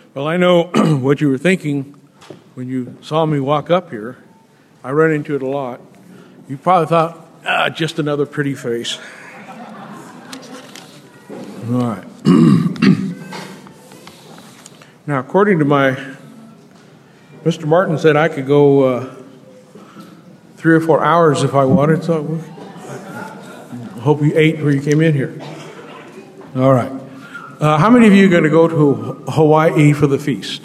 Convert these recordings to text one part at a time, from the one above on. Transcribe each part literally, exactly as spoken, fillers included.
Well, I know what you were thinking when you saw me walk up here. I run into it a lot. You probably thought, ah, just another pretty face. All right. Now, according to my, Mister Martin said I could go uh, three or four hours if I wanted, so I hope you ate before you came in here. All right. Uh, how many of you are going to go to Hawaii for the feast?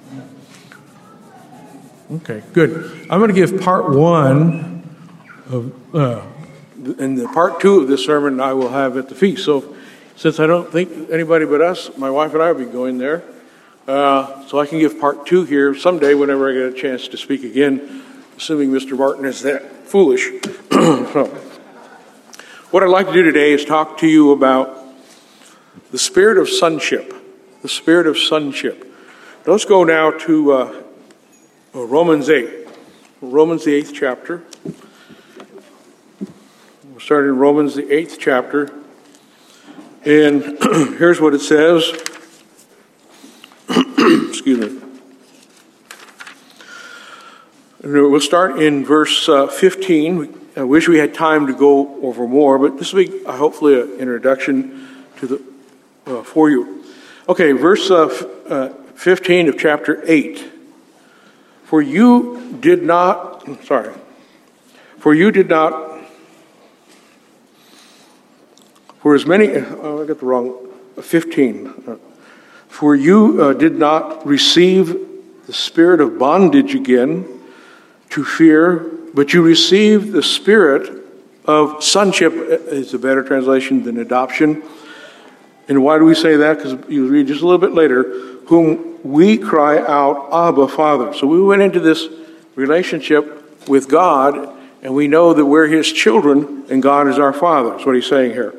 Okay, good. I'm going to give part one of, uh, and the part two of this sermon I will have at the feast. So, since I don't think anybody but us, my wife and I will be going there, uh, so I can give part two here someday whenever I get a chance to speak again, assuming Mister Martin is that foolish. So, what I'd like to do today is talk to you about the spirit of sonship. The spirit of sonship. Let's go now to uh, Romans eight. Romans, the eighth chapter. We'll start in Romans, the eighth chapter. And here's what it says. Excuse me. We'll start in verse uh, fifteen. I wish we had time to go over more, but this will be uh, hopefully an introduction to the uh, for you. Okay, verse uh, f- uh, fifteen of chapter eight. For you did not, sorry, for you did not, for as many, oh, I got the wrong, fifteen. For you uh, did not receive the spirit of bondage again to fear, but you received the spirit of sonship, is a better translation than adoption. And why do we say that? Because you read just a little bit later, whom we cry out, Abba, Father. So we went into this relationship with God, and we know that we're His children, and God is our Father. That's what he's saying here.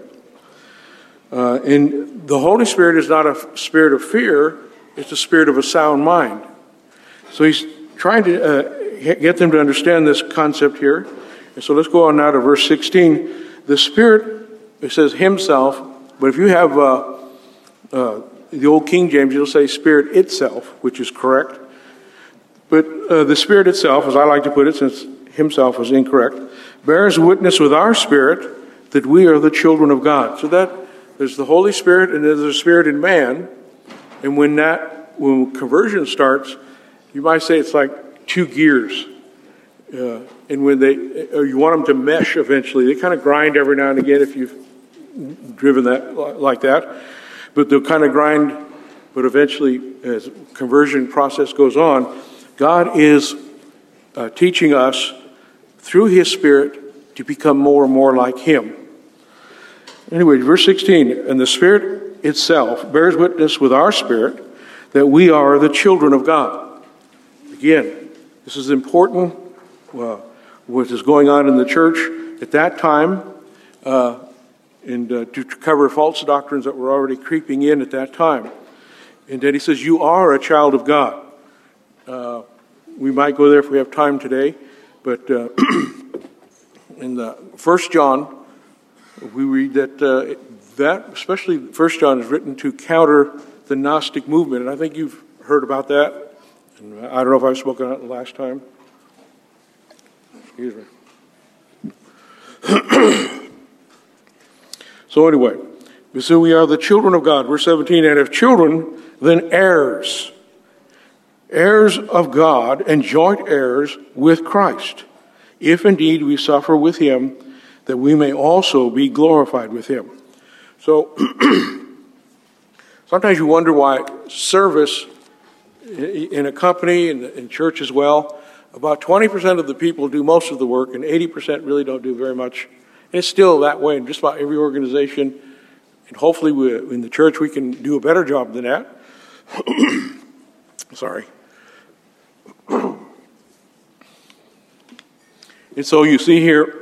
Uh, and the Holy Spirit is not a spirit of fear, it's a spirit of a sound mind. So he's trying to uh, get them to understand this concept here. And so let's go on now to verse sixteen. The Spirit, it says Himself, but if you have uh, uh, the old King James, you'll say Spirit itself, which is correct. But uh, the Spirit itself, as I like to put it, since Himself was incorrect, bears witness with our spirit that we are the children of God. So that there's the Holy Spirit and there's the Spirit in man. And when that, when conversion starts, you might say it's like two gears. Uh, and when they, or you want them to mesh eventually, they kind of grind every now and again if you've driven that like that, but they'll kind of grind. But eventually, as conversion process goes on, God is uh, teaching us through His Spirit to become more and more like Him. Anyway, verse sixteen, and the Spirit itself bears witness with our spirit that we are the children of God. Again, this is important. Uh, what is going on in the church at that time. Uh, and uh, to cover false doctrines that were already creeping in at that time. And then he says, you are a child of God. Uh, we might go there if we have time today, but uh, in the First John, we read that, uh, that, especially First John, is written to counter the Gnostic movement, and I think you've heard about that. And I don't know if I've spoken on it last time. Excuse me. So anyway, so we are the children of God. Verse seventeen, and if children, then heirs. Heirs of God and joint heirs with Christ. If indeed we suffer with Him, that we may also be glorified with Him. So sometimes you wonder why service in a company, in, in church as well, about twenty percent of the people do most of the work and eighty percent really don't do very much. And it's still that way in just about every organization. And hopefully we, in the church we can do a better job than that. Sorry. And so you see here,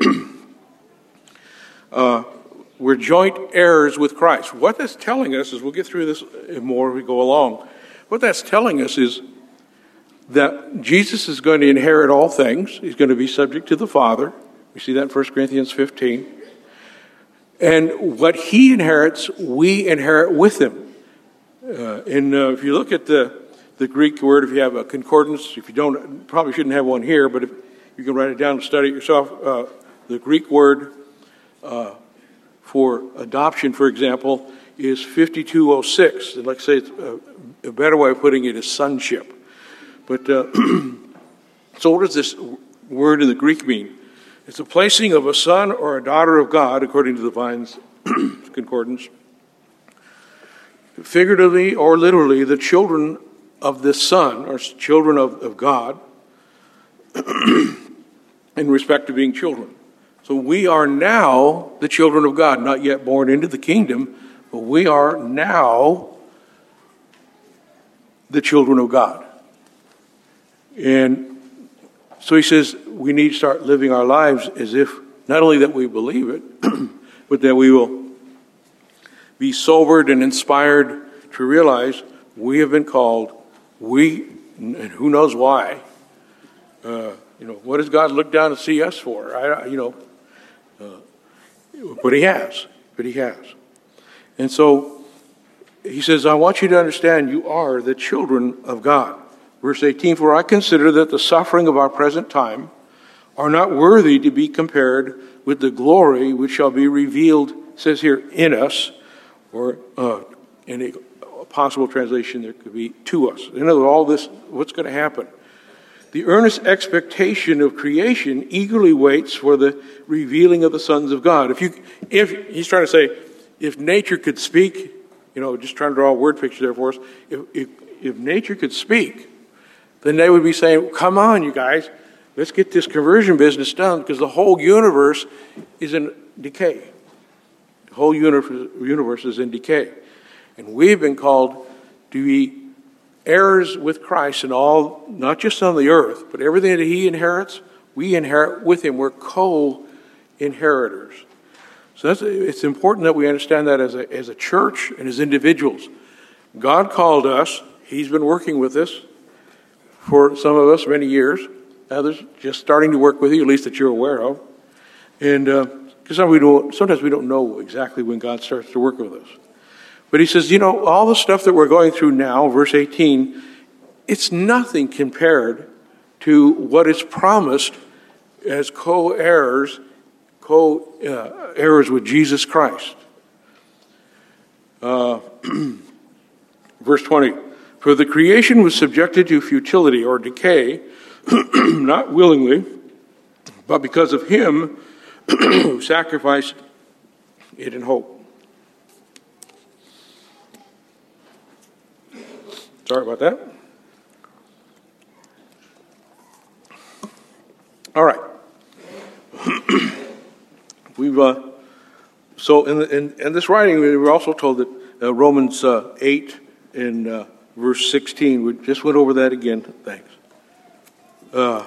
uh, we're joint heirs with Christ. What that's telling us is, we'll get through this more as we go along. What that's telling us is that Jesus is going to inherit all things. He's going to be subject to the Father. We see that in First Corinthians fifteen. And what He inherits, we inherit with Him. Uh, and uh, if you look at the the Greek word, if you have a concordance, if you don't, probably shouldn't have one here, but if you can write it down and study it yourself, uh, the Greek word uh, for adoption, for example, is fifty-two oh six. And like I say, it's, uh, a better way of putting it is sonship. But uh, so what does this word in the Greek mean? It's a placing of a son or a daughter of God, according to the Vine's concordance. Figuratively or literally, the children of this son, or children of, of God, in respect to being children. So we are now the children of God, not yet born into the kingdom, but we are now the children of God. And so he says we need to start living our lives as if, not only that we believe it, but that we will be sobered and inspired to realize we have been called, we, and who knows why, uh, you know, what does God look down to see us for? I, you know, uh, but he has, but he has. And so he says, I want you to understand you are the children of God. Verse eighteen, for I consider that the suffering of our present time are not worthy to be compared with the glory which shall be revealed, says here, in us, or uh, in a possible translation there could be to us. In other words, all this, what's going to happen? The earnest expectation of creation eagerly waits for the revealing of the sons of God. If you, if he's trying to say, if nature could speak, you know, just trying to draw a word picture there for us. If, if, if nature could speak, then they would be saying, come on, you guys, let's get this conversion business done, because the whole universe is in decay. The whole universe, universe is in decay. And we've been called to be heirs with Christ in all, not just on the earth, but everything that he inherits, we inherit with him. We're co-inheritors. So that's, it's important that we understand that as a, as a church and as individuals. God called us. He's been working with us for some of us many years. Others just starting to work with you, at least that you're aware of. And because uh, we don't, sometimes we don't know exactly when God starts to work with us. But he says, you know, all the stuff that we're going through now, verse eighteen, it's nothing compared to what is promised as co-heirs, co-heirs with Jesus Christ. Uh, verse twenty, for the creation was subjected to futility or decay, not willingly, but because of him who sacrificed it in hope. Sorry about that. All right. We've uh, so in, the, in in this writing, we were also told that uh, Romans uh, eight in uh, verse sixteen. We just went over that again. Thanks. Uh,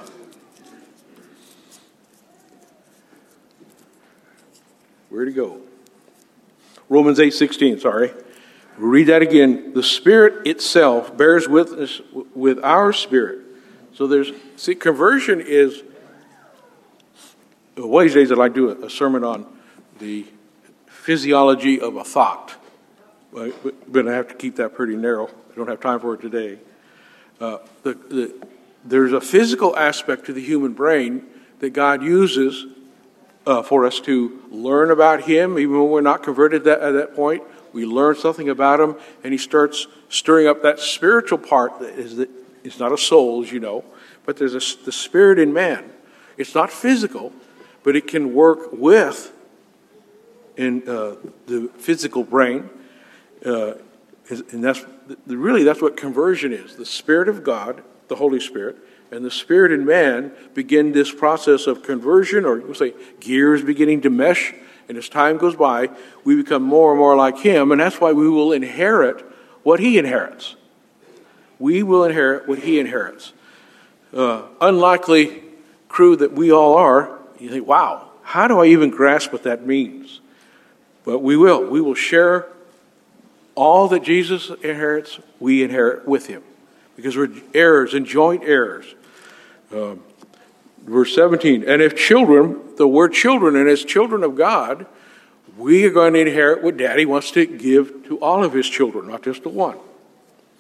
where'd it go? Romans eight sixteen. Sorry. We'll read that again. The Spirit itself bears witness with our spirit. So there's, see, conversion is, one of these days I'd like to do a sermon on the physiology of a thought. But, but I have to keep that pretty narrow. I don't have time for it today. Uh, the, the, there's a physical aspect to the human brain that God uses uh, for us to learn about him, even when we're not converted that, at that point. We learn something about him, and he starts stirring up that spiritual part. That is that it's not a soul, as you know, but there's a, the spirit in man. It's not physical, but it can work with in uh, the physical brain, uh, and that's really that's what conversion is. The Spirit of God, the Holy Spirit, and the Spirit in man begin this process of conversion, or we'll say gears beginning to mesh. And as time goes by, we become more and more like him, and that's why we will inherit what he inherits. We will inherit what he inherits. Uh, unlikely crew that we all are, you think, wow, how do I even grasp what that means? But we will. We will share all that Jesus inherits, we inherit with him. Because we're heirs and joint heirs. Um, Verse seventeen, and if children, the word children, and as children of God, we are going to inherit what Daddy wants to give to all of his children, not just the one.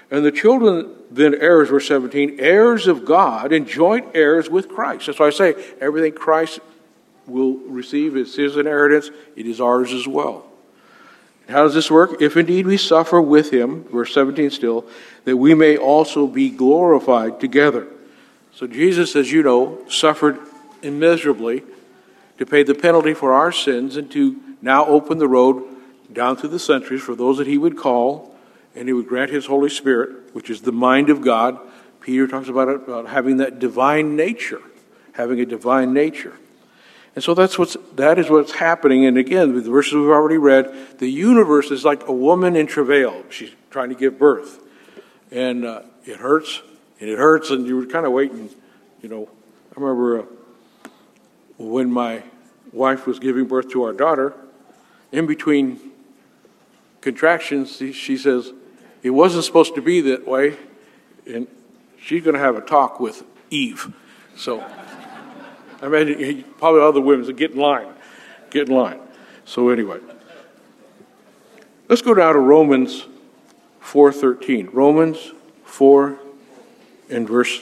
And the children then heirs, verse seventeen, heirs of God and joint heirs with Christ. That's why I say everything Christ will receive is his inheritance. It is ours as well. How does this work? If indeed we suffer with him, verse seventeen still, that we may also be glorified together. So Jesus, as you know, suffered immeasurably to pay the penalty for our sins and to now open the road down through the centuries for those that he would call, and he would grant his Holy Spirit, which is the mind of God. Peter talks about it, about having that divine nature, having a divine nature. And so that's what's, that is what's happening. And again, with the verses we've already read, the universe is like a woman in travail. She's trying to give birth. And uh, it hurts, and it hurts, and you were kind of waiting. You know, I remember uh, when my wife was giving birth to our daughter, in between contractions, she, she says, it wasn't supposed to be that way, and she's going to have a talk with Eve. So I imagine probably other women say, get in line, get in line. So anyway, let's go down to Romans four thirteen. Romans four and verse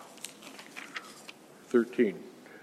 thirteen.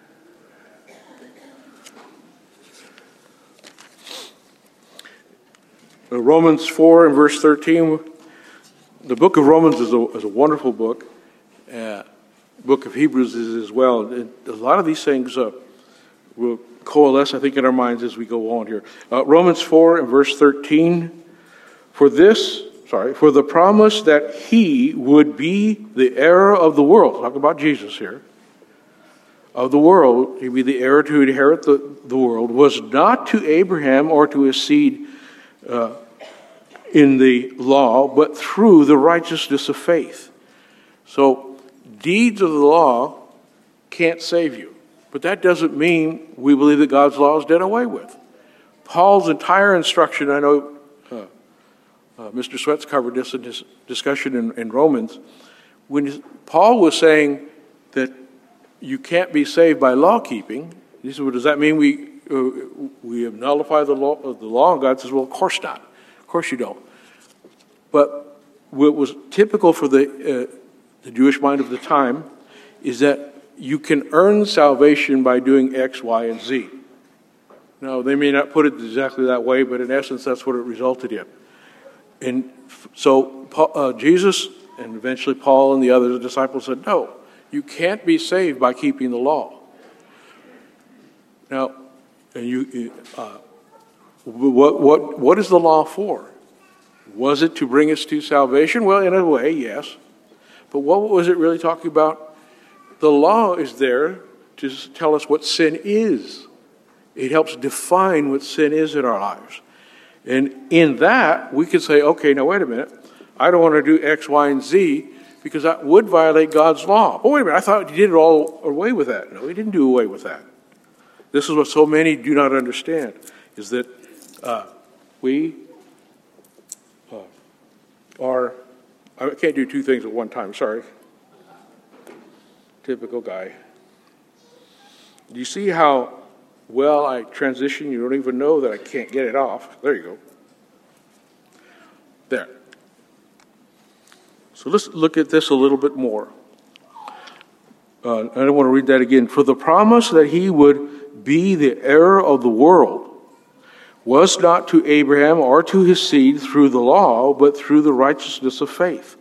Romans four and verse thirteen. The book of Romans is a, is a wonderful book. Uh, book of Hebrews is as well. And a lot of these things uh, will coalesce, I think, in our minds as we go on here. Uh, Romans four and verse thirteen. For this, sorry, for the promise that he would be the heir of the world. Talk about Jesus here. Of the world, he'd be the heir to inherit the, the world, was not to Abraham or to his seed uh, in the law, but through the righteousness of faith. So, deeds of the law can't save you. But that doesn't mean we believe that God's law is done away with. Paul's entire instruction, I know uh, uh, Mister Sweats covered this in his discussion in, in Romans, when his, Paul was saying that you can't be saved by law keeping, he said, well, does that mean we uh, we nullify the law of the law? And God says, well, of course not. Of course you don't. But what was typical for the uh, the Jewish mind of the time is that you can earn salvation by doing X, Y, and Z. Now, they may not put it exactly that way, but in essence, that's what it resulted in. And so uh, Jesus and eventually Paul and the other disciples said, no, you can't be saved by keeping the law. Now, and you, uh, what what what is the law for? Was it to bring us to salvation? Well, in a way, yes. But what was it really talking about? The law is there to tell us what sin is. It helps define what sin is in our lives. And in that, we could say, okay, now wait a minute. I don't want to do X, Y, and Z because that would violate God's law. Oh, wait a minute. I thought you did it all away with that. No, he didn't do away with that. This is what so many do not understand, is that uh, we uh, are... I can't do two things at one time, sorry. Typical guy. Do you see how well I transition? You don't even know that I can't get it off. There you go. There. So let's look at this a little bit more. Uh, I don't want to read that again. For the promise that he would be the heir of the world was not to Abraham or to his seed through the law, but through the righteousness of faith.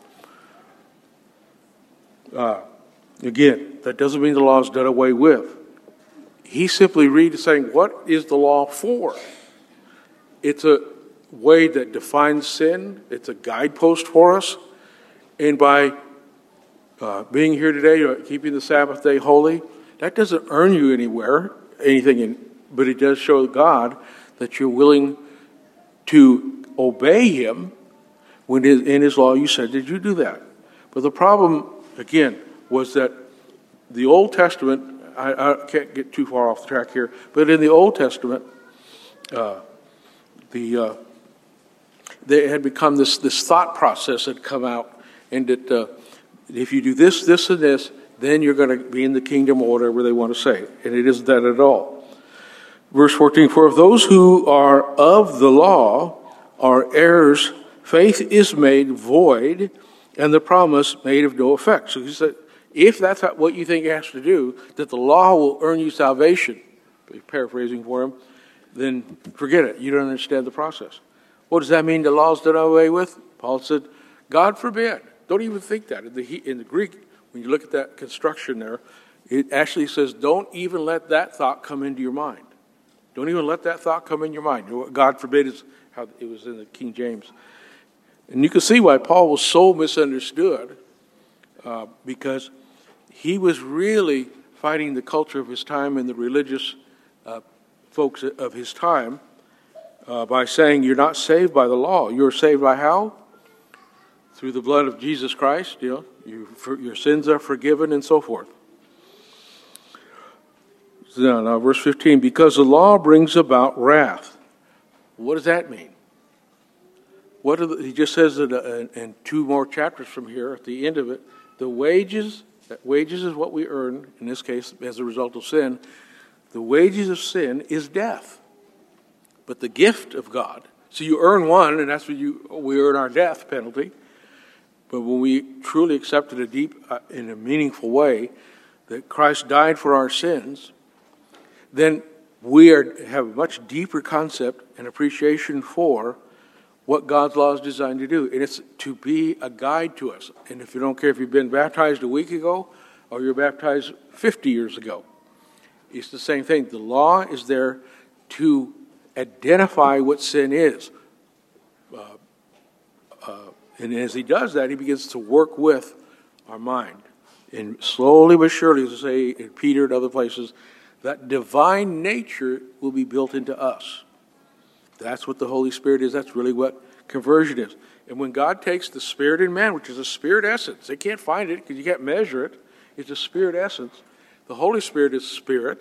Uh, again, that doesn't mean the law is done away with. He simply reads saying, what is the law for? It's a way that defines sin. It's a guidepost for us. And by uh, being here today, uh, keeping the Sabbath day holy, that doesn't earn you anywhere, anything, in, but it does show God that you're willing to obey him when in his law you said, did you do that? But the problem, again, was that the Old Testament, I, I can't get too far off the track here, but in the Old Testament, uh, the uh, they had become this, this thought process had come out, and that uh, if you do this, this, and this, then you're going to be in the kingdom or whatever they want to say. And it isn't that at all. Verse fourteen, for if those who are of the law are heirs faith is made void and the promise made of no effect. So he said, if that's what you think it has to do, that the law will earn you salvation, paraphrasing for him, then forget it. You don't understand the process. What does that mean, the law's done away with? Paul said, God forbid. Don't even think that. In the, in the Greek, when you look at that construction there, it actually says, don't even let that thought come into your mind. Don't even let that thought come in your mind. God forbid is how it was in the King James. And you can see why Paul was so misunderstood, uh, because he was really fighting the culture of his time and the religious uh, folks of his time uh, by saying you're not saved by the law. You're saved by how? Through the blood of Jesus Christ. You know, you, for, your sins are forgiven and so forth. So now, now, verse fifteen, because the law brings about wrath. What does that mean? What are the, he just says that uh, in two more chapters from here, at the end of it, the wages, that wages is what we earn, in this case, as a result of sin. The wages of sin is death. But the gift of God, so you earn one, and that's what you we earn our death penalty. But when we truly accepted a deep, uh, in a meaningful way, that Christ died for our sins, then we are, have a much deeper concept and appreciation for what God's law is designed to do. And it's to be a guide to us. And if you don't care if you've been baptized a week ago or you're baptized fifty years ago, it's the same thing. The law is there to identify what sin is. Uh, uh, and as he does that, he begins to work with our mind. And slowly but surely, as I say in Peter and other places, that divine nature will be built into us. That's what the Holy Spirit is. That's really what conversion is. And when God takes the Spirit in man, which is a spirit essence, they can't find it because you can't measure it. It's a spirit essence. The Holy Spirit is spirit.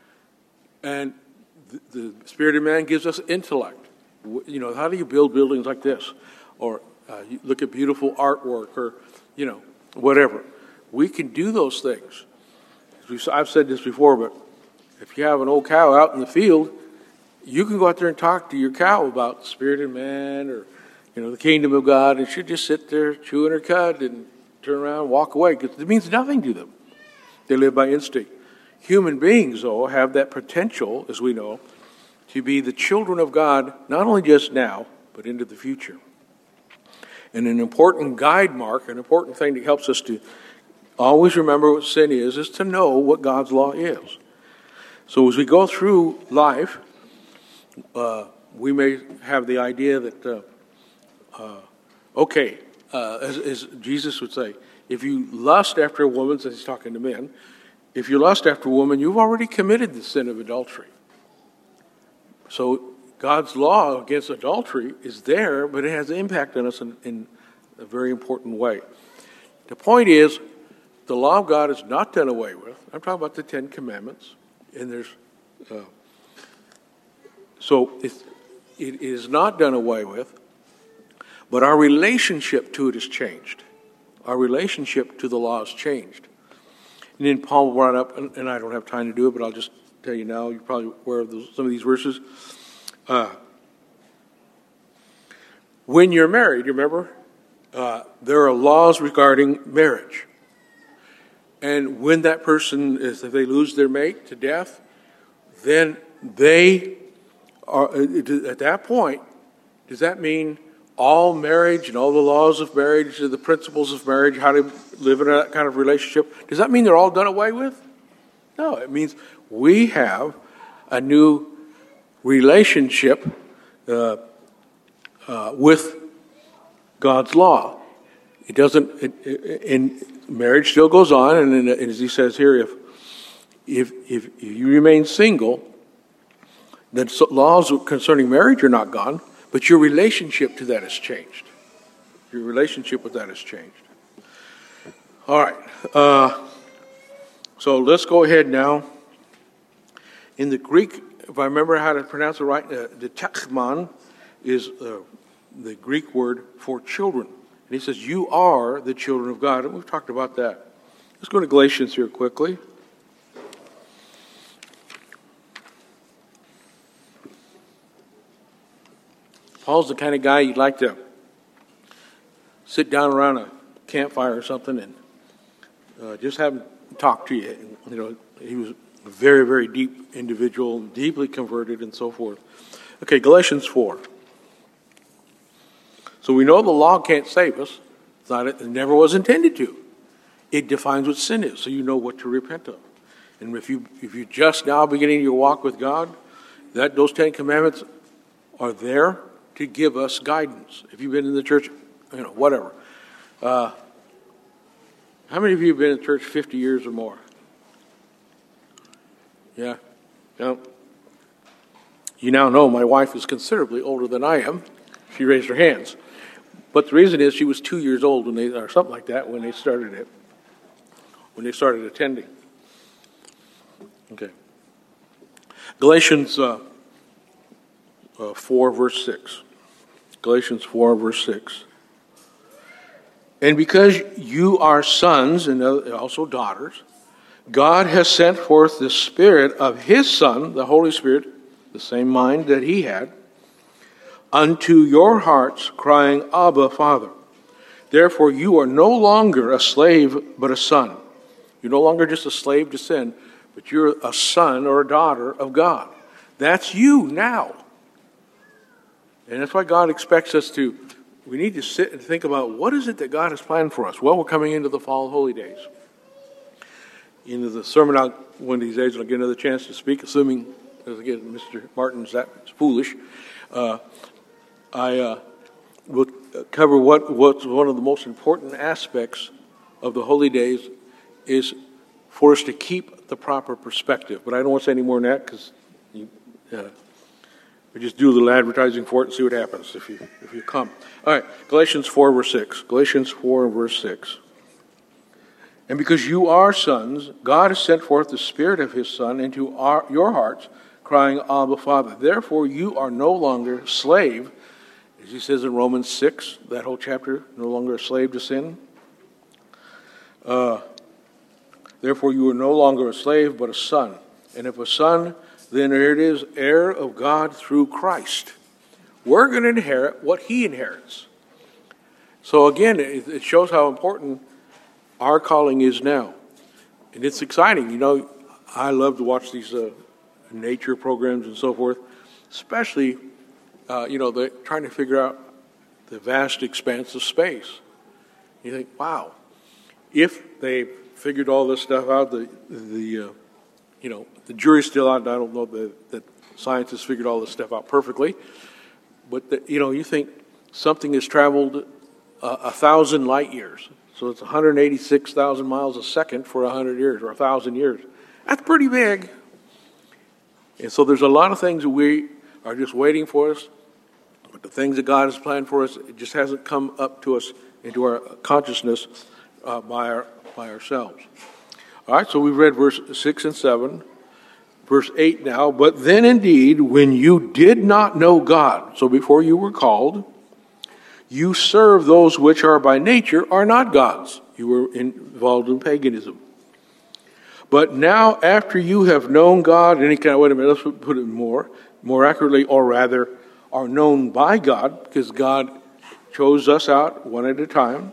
And the, the Spirit in man gives us intellect. You know, how do you build buildings like this? Or uh, you look at beautiful artwork or, you know, whatever. We can do those things. I've said this before, but if you have an old cow out in the field, you can go out there and talk to your cow about the Spirit in man or, you know, the kingdom of God, and she'll just sit there chewing her cud and turn around and walk away because it means nothing to them. They live by instinct. Human beings, though, have that potential, as we know, to be the children of God, not only just now, but into the future. And an important guide mark, an important thing that helps us to always remember what sin is, is to know what God's law is. So as we go through life, uh, we may have the idea that, uh, uh, okay, uh, as, as Jesus would say, if you lust after a woman, since he's talking to men, if you lust after a woman, you've already committed the sin of adultery. So God's law against adultery is there, but it has an impact on us in, in a very important way. The point is, the law of God is not done away with. I'm talking about the Ten Commandments. And there's, uh, so it's, it is not done away with, but our relationship to it has changed. Our relationship to the law has changed. And then Paul brought up, and, and I don't have time to do it, but I'll just tell you now, you're probably aware of those, some of these verses. Uh, when you're married, you remember, uh, there are laws regarding marriage. And when that person is, if they lose their mate to death, then they are, at that point, does that mean all marriage and all the laws of marriage, the principles of marriage, how to live in that kind of relationship, does that mean they're all done away with? No, it means we have a new relationship uh, uh, with God's law. It doesn't, it, it, in marriage still goes on, and, in, and as he says here, if, if if you remain single, then laws concerning marriage are not gone, but your relationship to that has changed. Your relationship with that has changed. All right. Uh, so let's go ahead now. In the Greek, if I remember how to pronounce it right, uh, the tekman is uh, the Greek word for children. And he says, you are the children of God. And we've talked about that. Let's go to Galatians here quickly. Paul's the kind of guy you'd like to sit down around a campfire or something and uh, just have him talk to you. You know, he was a very, very deep individual, deeply converted and so forth. Okay, Galatians four. So we know the law can't save us. It's not, it never was intended to. It defines what sin is, so you know what to repent of. And if you if you just now beginning your walk with God, that those Ten Commandments are there to give us guidance. If you've been in the church, you know, whatever. Uh, how many of you have been in church fifty years or more? Yeah. No. You now know my wife is considerably older than I am. She raised her hands. But the reason is she was two years old when they, or something like that, when they started it, when they started attending. Okay. Galatians uh, uh, four, verse six. Galatians four, verse six. And because you are sons and also daughters, God has sent forth the Spirit of His Son, the Holy Spirit, the same mind that He had, unto your hearts, crying, Abba, Father. Therefore you are no longer a slave, but a son. You're no longer just a slave to sin, but you're a son or a daughter of God. That's you now. And that's why God expects us to, we need to sit and think about what is it that God has planned for us? Well, we're coming into the fall holy days. Into the sermon out one of these days, and I'll get another chance to speak, assuming, as again, Mister Martin's that foolish. Uh, I uh, will cover what what's one of the most important aspects of the holy days is for us to keep the proper perspective. But I don't want to say any more than that because uh, we just do a little advertising for it and see what happens if you if you come. All right, Galatians four, verse six. Galatians four, verse six. And because you are sons, God has sent forth the Spirit of His Son into our, your hearts, crying, Abba, Father. Therefore you are no longer slave, as he says in Romans six, that whole chapter, no longer a slave to sin. Uh, Therefore you are no longer a slave, but a son. And if a son, then here it is, heir of God through Christ. We're going to inherit what He inherits. So again, it, it shows how important our calling is now. And it's exciting. You know, I love to watch these uh, nature programs and so forth, especially, uh, you know, they're trying to figure out the vast expanse of space. You think, wow, if they figured all this stuff out, the, the uh, you know, the jury's still out. I don't know that, that scientists figured all this stuff out perfectly. But, the, you know, you think something has traveled a, a thousand light years. So it's one hundred eighty-six thousand miles a second for one hundred years or one thousand years. That's pretty big. And so there's a lot of things that we are just waiting for us. But the things that God has planned for us, it just hasn't come up to us into our consciousness uh, by, our, by ourselves. All right, so we've read verse six and seven. Verse eight now. But then indeed, when you did not know God, so before you were called, you serve those which are by nature are not gods. You were involved in paganism. But now, after you have known God, any kind of, wait a minute, let's put it more, more accurately, or rather, are known by God, because God chose us out one at a time.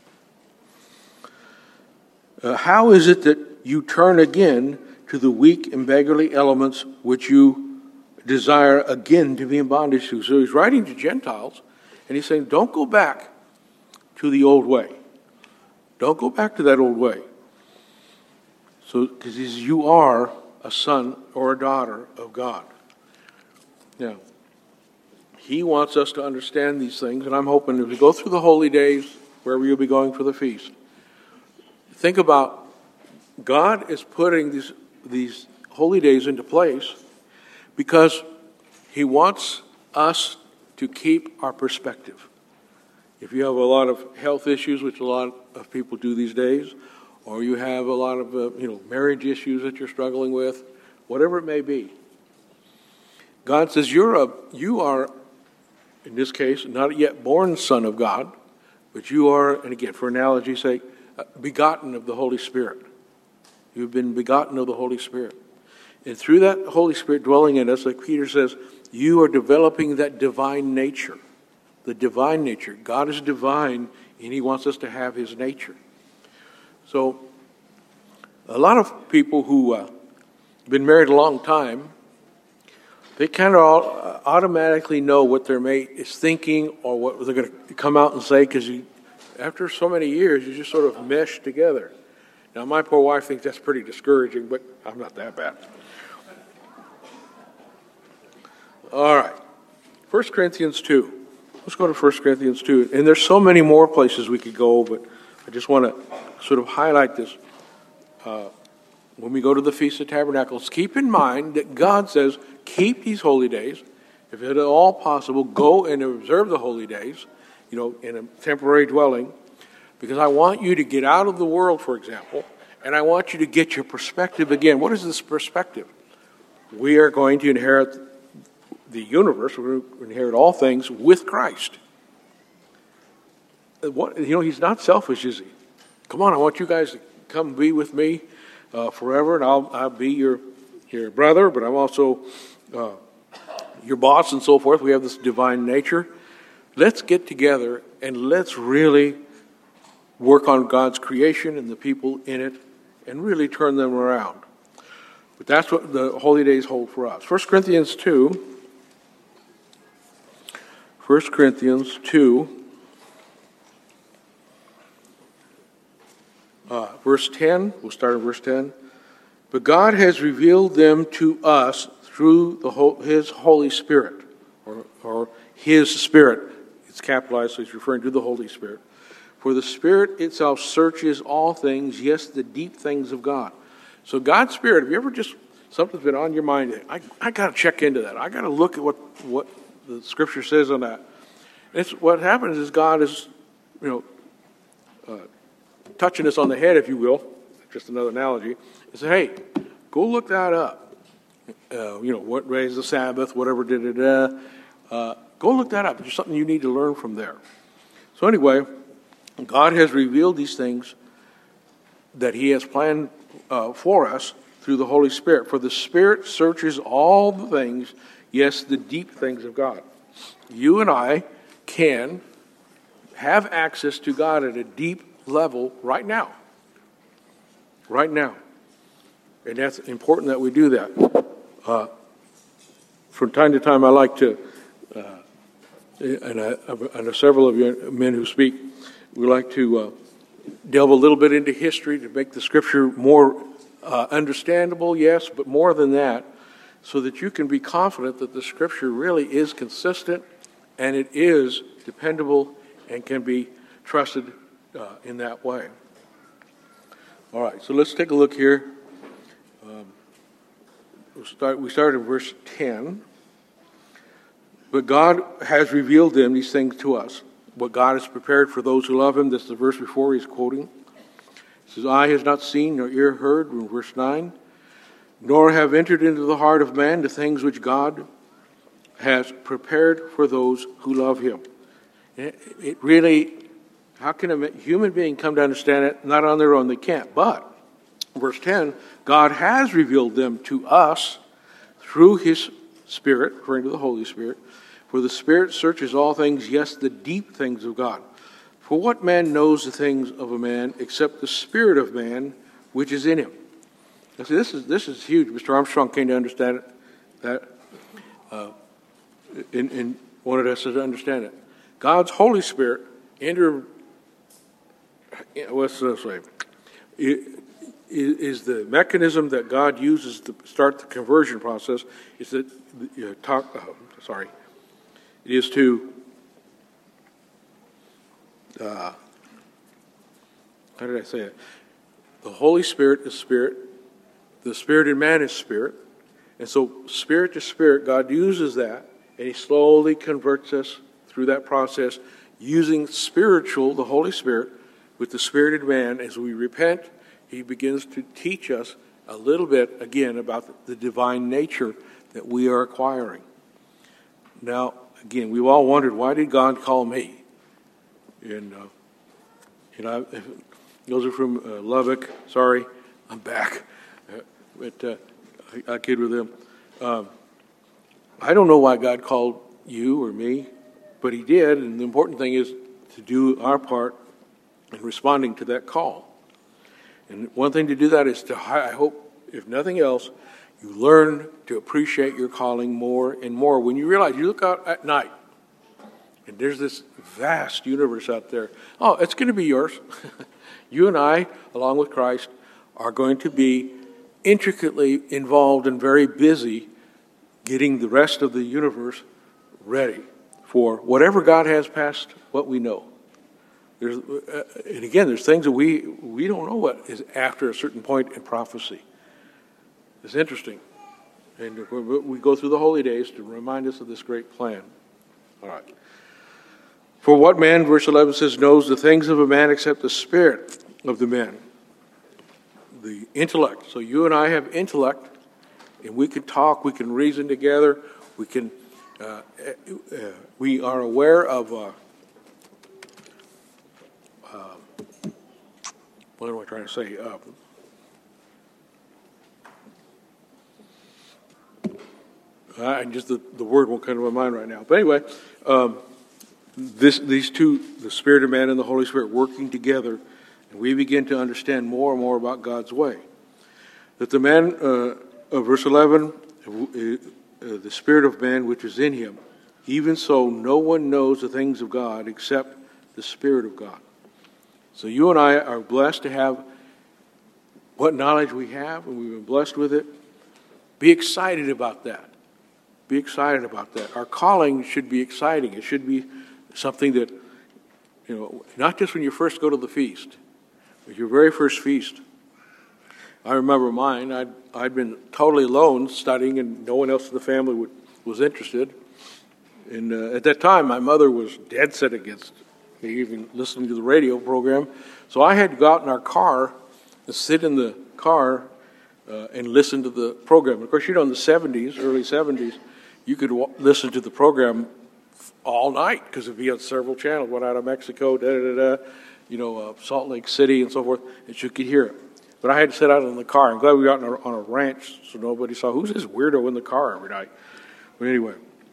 Uh, how is it that you turn again to the weak and beggarly elements which you desire again to be in bondage to? So he's writing to Gentiles, and he's saying, don't go back to the old way. Don't go back to that old way. So, because you are a son or a daughter of God. Now, He wants us to understand these things, and I'm hoping as we go through the holy days, wherever you'll be going for the feast, think about God is putting these, these holy days into place because He wants us to keep our perspective. If you have a lot of health issues, which a lot of people do these days, or you have a lot of uh, you know marriage issues that you're struggling with, whatever it may be, God says you're a you are, in this case, not yet born son of God, but you are, and again, for analogy's sake, begotten of the Holy Spirit. You've been begotten of the Holy Spirit. And through that Holy Spirit dwelling in us, like Peter says, you are developing that divine nature. The divine nature. God is divine and he wants us to have his nature. So a lot of people who uh, been married a long time, they kind of all automatically know what their mate is thinking or what they're going to come out and say, because after so many years, you just sort of mesh together. Now, my poor wife thinks that's pretty discouraging, but I'm not that bad. All right, First Corinthians two. Let's go to First Corinthians two. And there's so many more places we could go, but I just want to sort of highlight this. Uh, when we go to the Feast of Tabernacles, keep in mind that God says, keep these holy days. If at all possible, go and observe the holy days, you know, in a temporary dwelling, because I want you to get out of the world, for example, and I want you to get your perspective again. What is this perspective? We are going to inherit the universe, we're going to inherit all things with Christ. What, you know, he's not selfish, is he? Come on, I want you guys to come be with me uh, forever, and I'll, I'll be your, your brother, but I'm also uh, your boss and so forth. We have this divine nature. Let's get together and let's really work on God's creation and the people in it and really turn them around. But that's what the holy days hold for us. First Corinthians two. First Corinthians two, uh, verse ten, we'll start in verse ten. But God has revealed them to us through the whole, His Holy Spirit, or, or His Spirit. It's capitalized, so He's referring to the Holy Spirit. For the Spirit itself searches all things, yes, the deep things of God. So God's Spirit, have you ever just, something's been on your mind, I, I got to check into that. I got to look at what, what the Scripture says on that. It's, what happens is God is, you know, uh, touching us on the head, if you will, just another analogy, and say, hey, go look that up. Uh, you know, what raised the Sabbath, whatever, da da da. Uh, go look that up. There's something you need to learn from there. So anyway, God has revealed these things that He has planned uh, for us through the Holy Spirit. For the Spirit searches all the things, yes, the deep things of God. You and I can have access to God at a deep level right now. Right now. And that's important that we do that. Uh, from time to time, I like to, uh, and, I, and several of you men who speak, we like to uh, delve a little bit into history to make the Scripture more uh, understandable, yes, but more than that, so that you can be confident that the Scripture really is consistent and it is dependable and can be trusted uh, in that way. All right, so let's take a look here. Um, we'll start, we start in verse ten. But God has revealed them, these things, to us. What God has prepared for those who love Him. This is the verse before he's quoting. It says, eye has not seen, nor ear heard, in verse nine. Nor have entered into the heart of man the things which God has prepared for those who love Him. It, it really, how can a human being come to understand it? Not on their own, they can't. But, verse ten, God has revealed them to us through His Spirit, referring to the Holy Spirit. For the Spirit searches all things, yes, the deep things of God. For what man knows the things of a man except the spirit of man which is in him? Now, see, this is this is huge. Mister Armstrong came to understand it, that uh, and, and wanted us to understand it. God's Holy Spirit enter. What's this way? Is the mechanism that God uses to start the conversion process? Is that you know, talk? Uh, sorry, it is to. Uh, how did I say it? The Holy Spirit is spirit. The Spirit in man is spirit. And so spirit to spirit, God uses that, and He slowly converts us through that process using spiritual, the Holy Spirit, with the Spirit in man. As we repent, He begins to teach us a little bit, again, about the divine nature that we are acquiring. Now, again, we've all wondered, why did God call me? And, uh, you know, those are from uh, Lubbock. Sorry, I'm back. Uh, but uh, I, I kid with them. Um, I don't know why God called you or me, but He did. And the important thing is to do our part and responding to that call. And one thing to do that is to, I hope, if nothing else, you learn to appreciate your calling more and more. When you realize, you look out at night, and there's this vast universe out there. Oh, it's going to be yours. You and I, along with Christ, are going to be intricately involved and very busy getting the rest of the universe ready for whatever God has past what we know. There's, uh, and again, there's things that we, we don't know what is after a certain point in prophecy. It's interesting. And we go through the holy days to remind us of this great plan. All right. For what man, verse eleven says, knows the things of a man except the spirit of the man? The intellect. So you and I have intellect, and we can talk, we can reason together, we can, uh, uh, we are aware of, uh, uh, what am I trying to say? Uh, I just the, the word won't come to my mind right now. But anyway, um, this these two, the Spirit of man and the Holy Spirit, working together, and we begin to understand more and more about God's way. That the man, uh, of verse eleven, uh, uh, the Spirit of man which is in him, even so no one knows the things of God except the Spirit of God. So you and I are blessed to have what knowledge we have, and we've been blessed with it. Be excited about that. Be excited about that. Our calling should be exciting. It should be something that, you know, not just when you first go to the feast, but your very first feast. I remember mine. I'd, I'd been totally alone studying, and no one else in the family would, was interested. And uh, at that time, my mother was dead set against me even listening to the radio program. So I had to go out in our car and sit in the car uh, and listen to the program. Of course, you know, in the seventies, early seventies, you could w- listen to the program all night because it'd be on several channels, one out of Mexico, da da da, da you know, uh, Salt Lake City and so forth, and you could hear it. But I had to sit out in the car. I'm glad we got on a, on a ranch so nobody saw, who's this weirdo in the car every night? But anyway,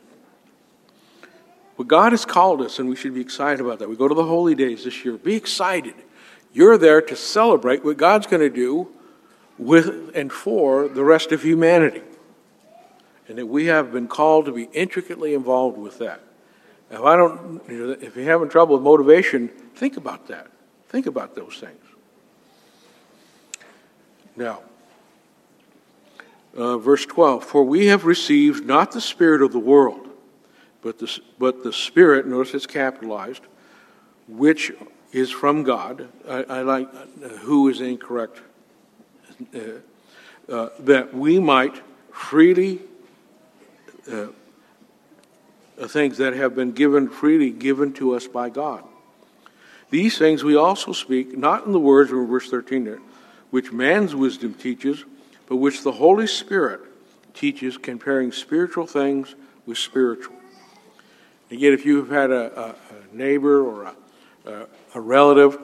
but God has called us, and we should be excited about that. We go to the holy days this year. Be excited. You're there to celebrate what God's going to do with and for the rest of humanity. And that we have been called to be intricately involved with that. If I don't, you know, if you're having trouble with motivation, think about that. Think about those things. Now, uh, verse twelve, for we have received not the spirit of the world, but the, but the Spirit, notice it's capitalized, which is from God. I, I like uh, who is incorrect. Uh, uh, that we might freely Uh, things that have been given freely given to us by God. These things we also speak, not in the words of verse thirteen there, which man's wisdom teaches, but which the Holy Spirit teaches, comparing spiritual things with spiritual. Again, if you've had a, a, a neighbor or a, a, a relative,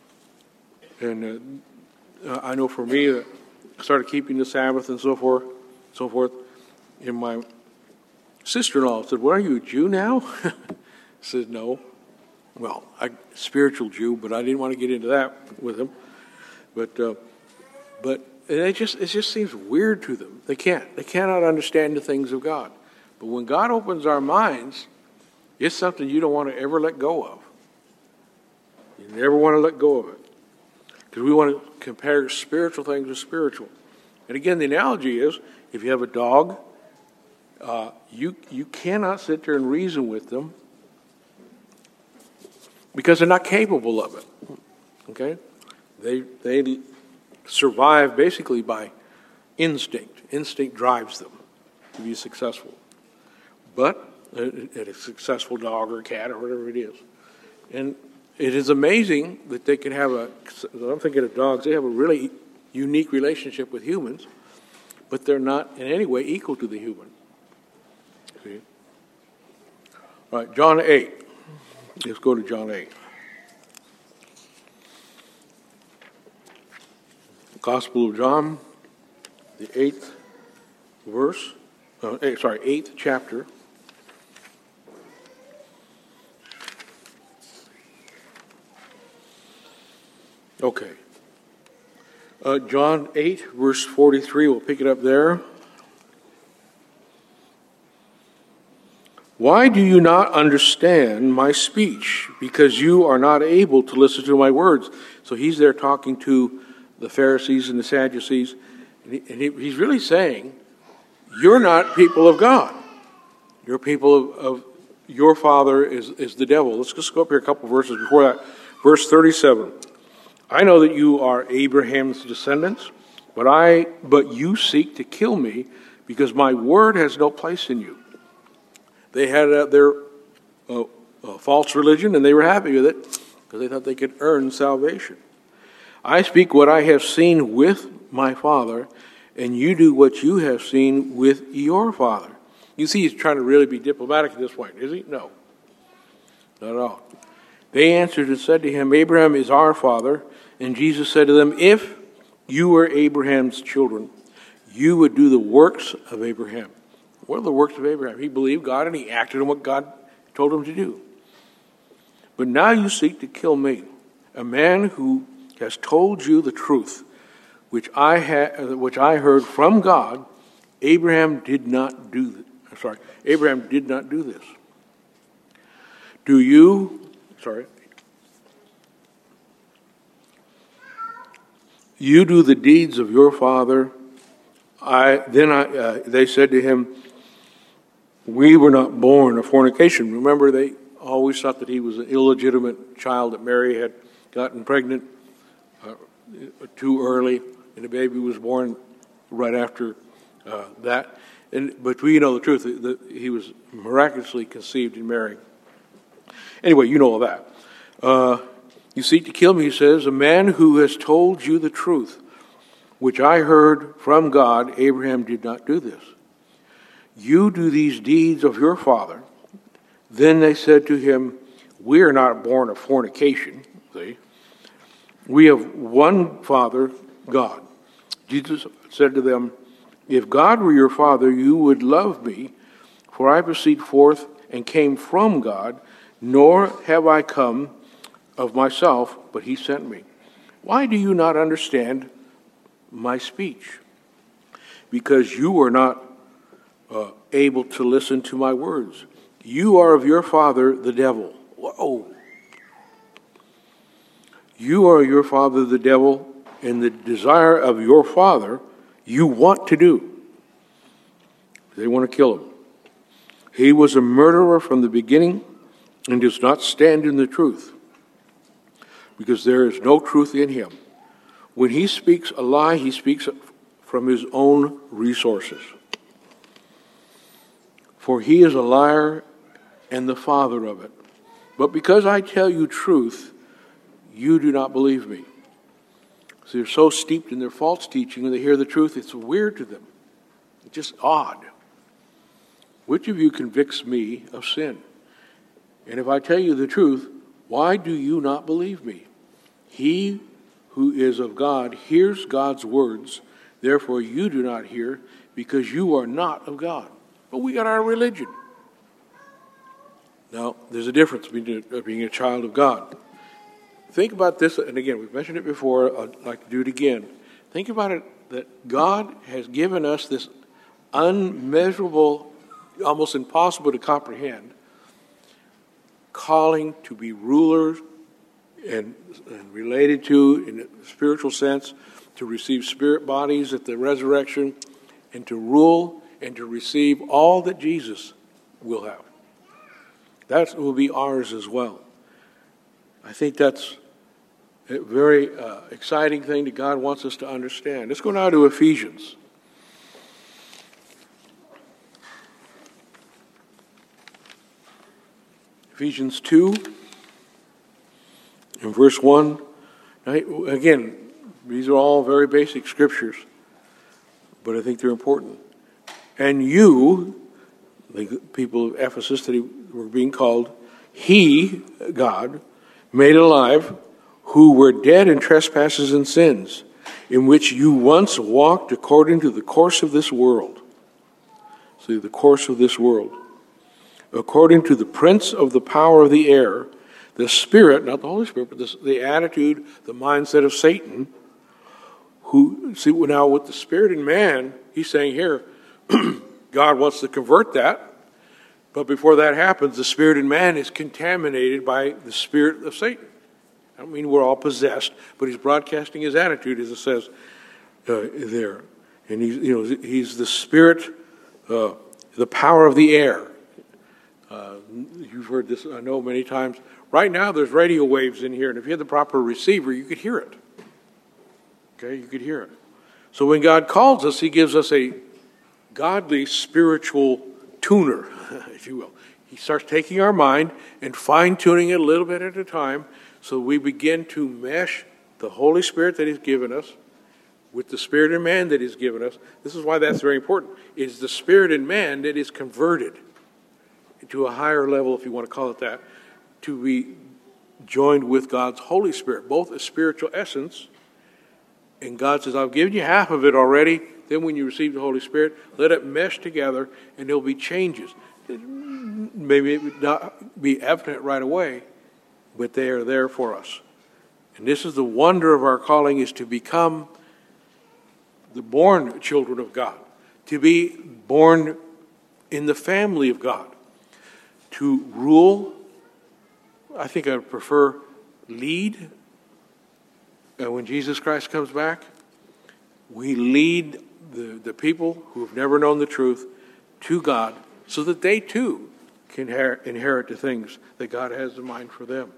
and uh, I know for me, uh, I started keeping the Sabbath and so forth, so forth, in my sister-in-law said, "What are you, a Jew now?" I said, "No." Well, a spiritual Jew, but I didn't want to get into that with him. But, uh, but it just it just seems weird to them. They can't. They cannot understand the things of God. But when God opens our minds, it's something you don't want to ever let go of. You never want to let go of it, because we want to compare spiritual things with spiritual. And again, the analogy is, if you have a dog, Uh, you you cannot sit there and reason with them because they're not capable of it. Okay, they they survive basically by instinct. Instinct drives them to be successful. But a, a successful dog or a cat or whatever it is, and it is amazing that they can have a. I'm thinking of dogs. They have a really unique relationship with humans, but they're not in any way equal to the human. See? All right, John eight. Let's go to John eight. Gospel of John, the eighth verse. Uh, eight, sorry, eighth chapter. Okay. Uh, John eight, verse forty-three, we'll pick it up there. Why do you not understand my speech? Because you are not able to listen to my words. So he's there talking to the Pharisees and the Sadducees. And, he, and he, he's really saying, you're not people of God. You're people of, of your father is, is the devil. Let's just go up here a couple verses before that. Verse thirty-seven. I know that you are Abraham's descendants, but I but you seek to kill me because my word has no place in you. They had uh, their uh, uh, false religion, and they were happy with it because they thought they could earn salvation. I speak what I have seen with my father, and you do what you have seen with your father. You see, he's trying to really be diplomatic at this point, is he? No, not at all. They answered and said to him, Abraham is our father. And Jesus said to them, if you were Abraham's children, you would do the works of Abraham. What are the works of Abraham? He believed God and he acted on what God told him to do. But now you seek to kill me, a man who has told you the truth, which I ha- which I heard from God. Abraham did not do this. Sorry, Abraham did not do this. Do you? Sorry. You do the deeds of your father. I then I uh, they said to him, we were not born of fornication. Remember, they always thought that he was an illegitimate child, that Mary had gotten pregnant uh, too early, and the baby was born right after uh, that. And but we know the truth, that he was miraculously conceived in Mary. Anyway, you know all that. Uh, You seek to kill me, he says, a man who has told you the truth, which I heard from God. Abraham did not do this. You do these deeds of your father. Then they said to him, we are not born of fornication. See? We have one Father, God. Jesus said to them, if God were your father, you would love me, for I proceed forth and came from God, nor have I come of myself, but he sent me. Why do you not understand my speech? Because you are not uh, able to listen to my words. You are of your father, the devil. Whoa. You are your father, the devil, and the desire of your father you want to do. They want to kill him. He was a murderer from the beginning and does not stand in the truth, because there is no truth in him. When he speaks a lie, he speaks from his own resources. For he is a liar and the father of it. But because I tell you truth, you do not believe me. So they're so steeped in their false teaching, when they hear the truth, it's weird to them. It's just odd. Which of you convicts me of sin? And if I tell you the truth, why do you not believe me? He who is of God hears God's words. Therefore you do not hear, because you are not of God. But we got our religion. Now, there's a difference between being a child of God. Think about this, and again, we've mentioned it before, I'd like to do it again. Think about it, that God has given us this unmeasurable, almost impossible to comprehend, calling to be rulers and, and related to, in a spiritual sense, to receive spirit bodies at the resurrection, and to rule and to receive all that Jesus will have. That will be ours as well. I think that's a very uh, exciting thing that God wants us to understand. Let's go now to Ephesians. Ephesians two, in verse one. Now, again, these are all very basic scriptures, but I think they're important. And you, the people of Ephesus that were being called, he, God, made alive, who were dead in trespasses and sins, in which you once walked according to the course of this world. See, the course of this world. According to the prince of the power of the air, The spirit, not the Holy Spirit, but the, the attitude, the mindset of Satan, who, see, now with the spirit in man, he's saying here, God wants to convert that. But before that happens, the spirit in man is contaminated by the spirit of Satan. I don't mean we're all possessed, but he's broadcasting his attitude, as it says uh, there. And he's, you know, he's the spirit, uh, the power of the air. Uh, you've heard this, I know, many times. Right now, there's radio waves in here, and if you had the proper receiver, you could hear it. Okay, you could hear it. So when God calls us, he gives us a godly spiritual tuner, if you will. He starts taking our mind and fine-tuning it a little bit at a time, so we begin to mesh the Holy Spirit that he's given us with the spirit in man that he's given us. This is why that's very important. It's the spirit in man that is converted to a higher level, if you want to call it that, to be joined with God's Holy Spirit, both a spiritual essence, and God says, I've given you half of it already. Then when you receive the Holy Spirit, let it mesh together, and there'll be changes. Maybe it would not be evident right away, but they are there for us. And this is the wonder of our calling, is to become the born children of God, to be born in the family of God, to rule. I think I would prefer lead. And when Jesus Christ comes back, we lead the, the people who have never known the truth to God, so that they too can inher- inherit the things that God has in mind for them.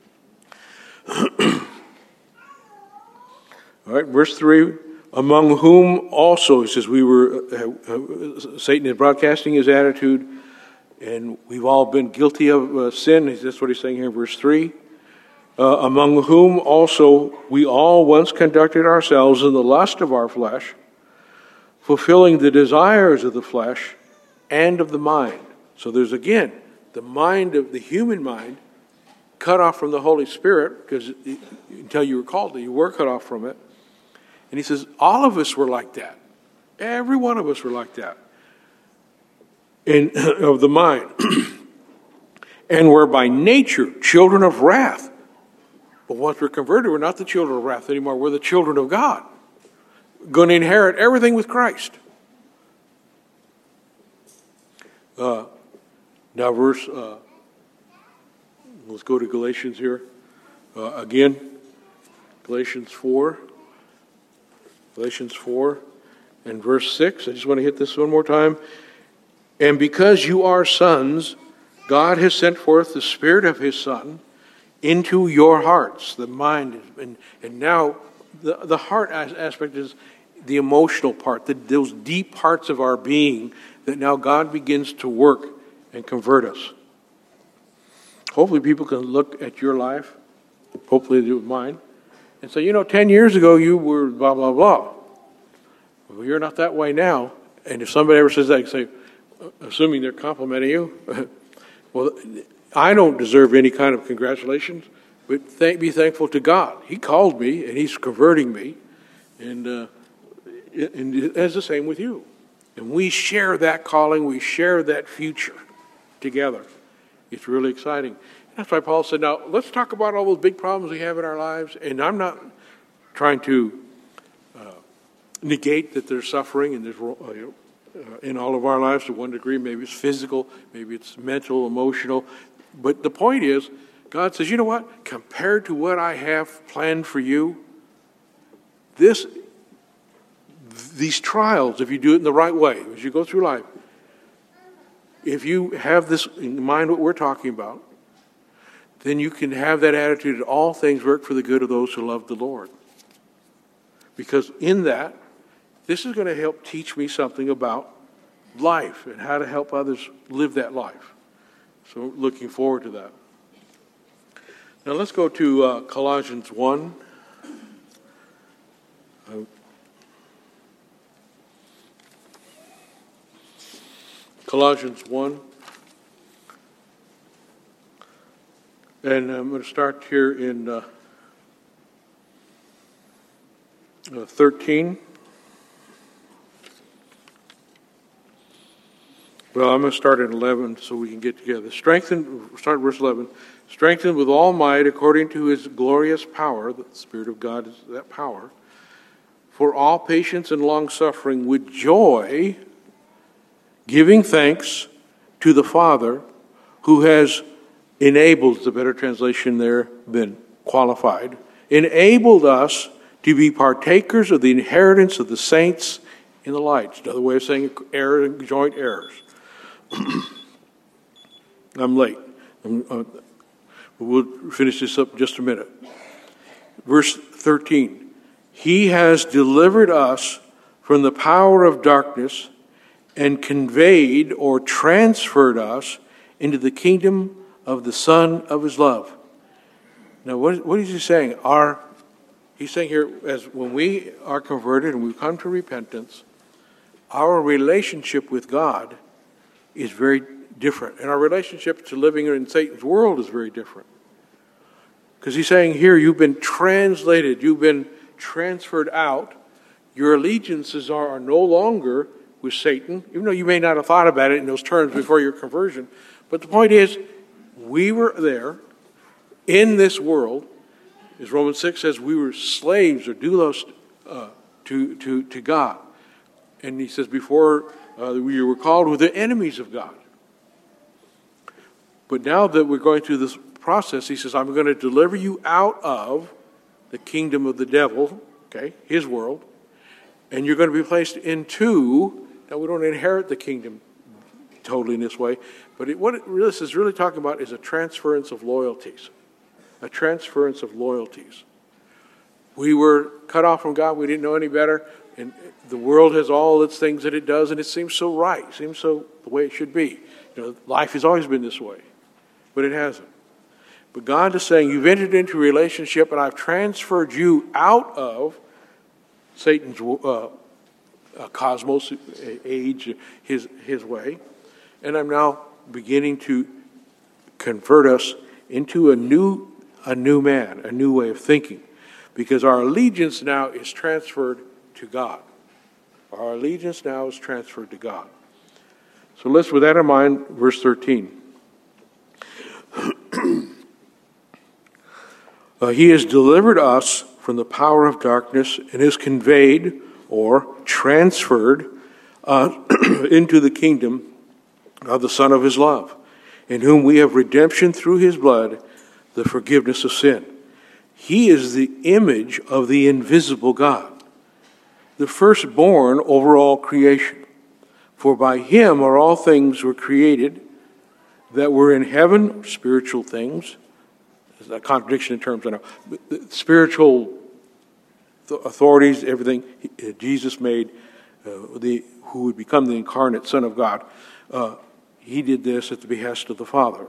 All right, verse three, among whom also, it says we were, uh, uh, Satan is broadcasting his attitude, and we've all been guilty of uh, sin. That's what he's saying here in verse three. Uh, among whom also we all once conducted ourselves in the lust of our flesh, fulfilling the desires of the flesh and of the mind. So there's again the mind of the human mind cut off from the Holy Spirit, because until you were called, you were cut off from it. And he says all of us were like that. Every one of us were like that. In, of the mind. And we're by nature children of wrath. But once we're converted, we're not the children of wrath anymore. We're the children of God. Going to inherit everything with Christ. Uh, now verse, uh, let's go to Galatians here. Uh, again, Galatians four. Galatians four and verse six. I just want to hit this one more time. And because you are sons, God has sent forth the Spirit of his Son into your hearts, the mind. And, and now the, the heart aspect is the emotional part, the, those deep parts of our being that now God begins to work and convert us. Hopefully people can look at your life, hopefully they do with mine, and say, you know, ten years ago you were blah, blah, blah. Well, you're not that way now. And if somebody ever says that, you say, assuming they're complimenting you, well, I don't deserve any kind of congratulations, but thank, be thankful to God. He called me, and he's converting me, and, uh, and it's the same with you. And we share that calling, we share that future together. It's really exciting. That's why Paul said, now, let's talk about all those big problems we have in our lives, and I'm not trying to uh, negate that there's suffering, and there's uh, you know, uh, in all of our lives to one degree. Maybe it's physical, maybe it's mental, emotional. But the point is, God says, you know what? Compared to what I have planned for you, this, these trials, if you do it in the right way, as you go through life, if you have this in mind, what we're talking about, then you can have that attitude that all things work for the good of those who love the Lord. Because in that, this is going to help teach me something about life and how to help others live that life. So looking forward to that. Now let's go to uh, Colossians one. Uh, Colossians one. And I'm going to start here in uh, uh, thirteen. Well, I'm going to start at eleven so we can get together. Strengthened, start at verse eleven. Strengthened with all might according to his glorious power, the Spirit of God is that power, for all patience and long-suffering with joy, giving thanks to the Father who has enabled, the better translation there, been qualified, enabled us to be partakers of the inheritance of the saints in the light. Another way of saying heir, joint heirs. I'm late. I'm, uh, we'll finish this up in just a minute. Verse thirteen. He has delivered us from the power of darkness and conveyed or transferred us into the kingdom of the Son of his love. Now, what, what is he saying? Our, he's saying here, as when we are converted and we come to repentance, our relationship with God is very different. And our relationship to living in Satan's world is very different. Because he's saying here, you've been translated, you've been transferred out. Your allegiances are, are no longer with Satan, even though you may not have thought about it in those terms before your conversion. But the point is, we were there in this world, as Romans six says, we were slaves or doulos uh, to, to, to God. And he says, before uh, we were called, we were the enemies of God. But now that we're going through this process, he says, I'm going to deliver you out of the kingdom of the devil, okay, his world, and you're going to be placed into, now we don't inherit the kingdom totally in this way, but it, what it, this is really talking about is a transference of loyalties. A transference of loyalties. We were cut off from God, we didn't know any better, and the world has all its things that it does, and it seems so right, it seems so the way it should be. You know, life has always been this way, but it hasn't. But God is saying, you've entered into a relationship, and I've transferred you out of Satan's uh, uh, cosmos, age, his, his way, and I'm now beginning to convert us into a new, a new man, a new way of thinking, because our allegiance now is transferred to God. Our allegiance now is transferred to God. So let's, with that in mind, verse thirteen. Uh, he has delivered us from the power of darkness and has conveyed or transferred uh, into the kingdom of the Son of his love, in whom we have redemption through his blood, the forgiveness of sin. He is the image of the invisible God, the firstborn over all creation. For by him are all things were created that were in heaven, spiritual things. There's a contradiction in terms, I know. Spiritual authorities, everything Jesus made, uh, the who would become the incarnate Son of God. Uh, he did this at the behest of the Father.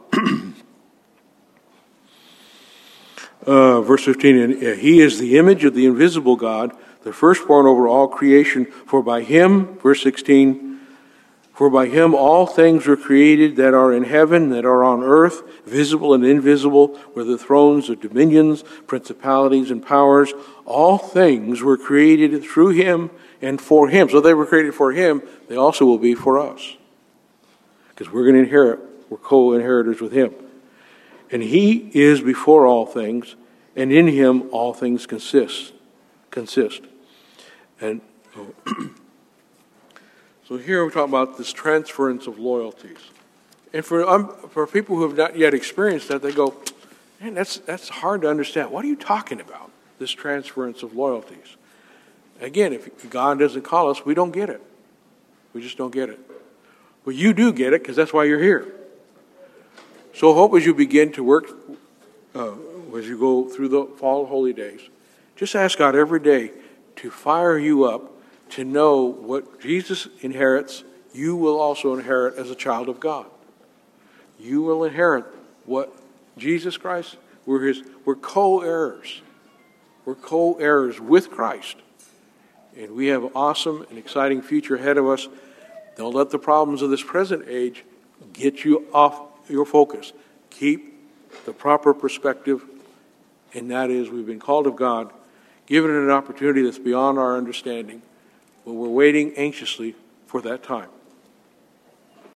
uh, verse fifteen, and he is the image of the invisible God, the firstborn over all creation. For by him, verse sixteen, for by him all things were created that are in heaven, that are on earth, visible and invisible, whether thrones or dominions, principalities and powers. All things were created through him and for him. So they were created for him, they also will be for us. Because we're going to inherit, we're co-inheritors with him. And he is before all things, and in him all things consist. consist. And oh, so here we're talking about this transference of loyalties. And for um, for people who have not yet experienced that, they go, man, that's, that's hard to understand. What are you talking about, this transference of loyalties? Again, if God doesn't call us, we don't get it. We just don't get it. Well, you do get it, because that's why you're here. So I hope as you begin to work, uh, as you go through the fall holy days, just ask God every day to fire you up to know what Jesus inherits, you will also inherit as a child of God. You will inherit what Jesus Christ, we're his, we're co-heirs. We're co-heirs with Christ. And we have an awesome and exciting future ahead of us. Don't let the problems of this present age get you off your focus. Keep the proper perspective, and that is we've been called of God, given an opportunity that's beyond our understanding, but we're waiting anxiously for that time.